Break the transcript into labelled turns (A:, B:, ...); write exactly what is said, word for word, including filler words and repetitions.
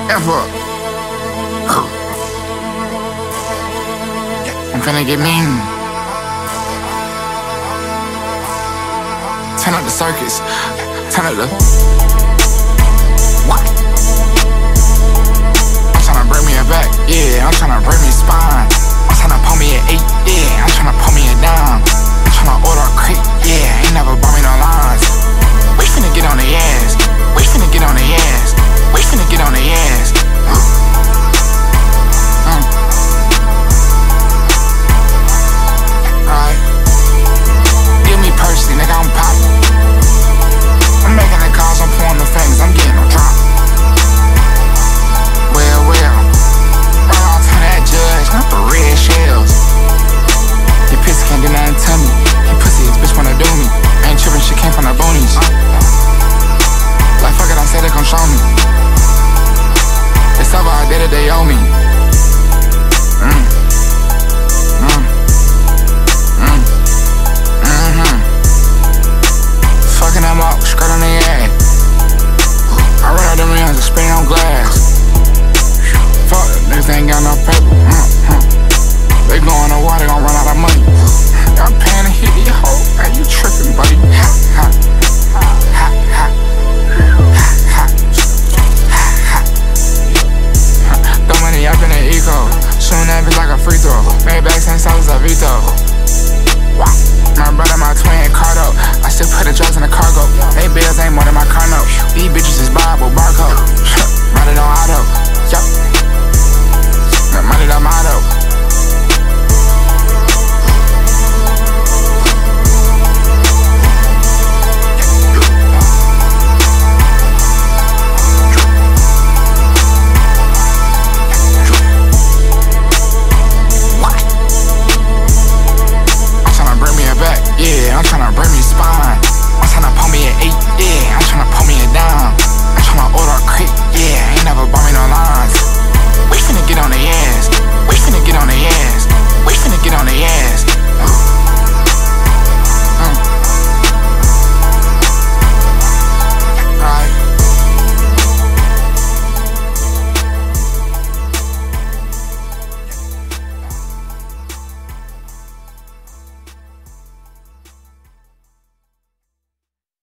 A: Ever. I'm finna get mean. Turn up the circus. Turn up the. What? I'm tryna bring me a back. Yeah, I'm tryna bring me a spine. I'm tryna pull me an eight. Yeah, I'm tryna pull me a dime. I'm tryna order a crate. Yeah, ain't never bought me no lines. We finna get on the ass. We finna get on the ass. We finna get on the ass. Mm. Alright. Give me Percy, nigga, I'm poppin'. I'm making the calls, I'm pulling the fingers, I'm getting them drop. Well, well. Run off to that judge, not the red shells. Your pussy can't do nothing to me. Your pussy, this bitch wanna do me. I ain't trippin', shit came from the boonies. Like fuck it, I said they gon' show me. It's over, I did it, they owe me. Mm. Mm. Mm. Mm-hmm. Fucking them up, skirt on their ass. I run out them rims and spin on glass. Fuck, niggas ain't got no paper. Mm-hmm. They going to war, they gon' run out of money. I'm paying to hit your hoe. Hey, you trippin', buddy. Ha, ha, ha, ha, ha. Throw money up in the eco. Shooting that bitch like a free throw. Made back ten dollars a veto. My brother, my twin, Cardo. I still put the drugs in the cargo. They bills ain't more than my car note. These bitches is Bible, barcode. Run it on auto. Yup. Money the motto. Yeah, I'm tryna bring me a spine. I'm tryna pull me an eight. Yeah, I'm tryna pull me a dime. I'm tryna order a crate. Yeah, ain't never bought me no lines. We finna get on the ass. We finna get on the ass.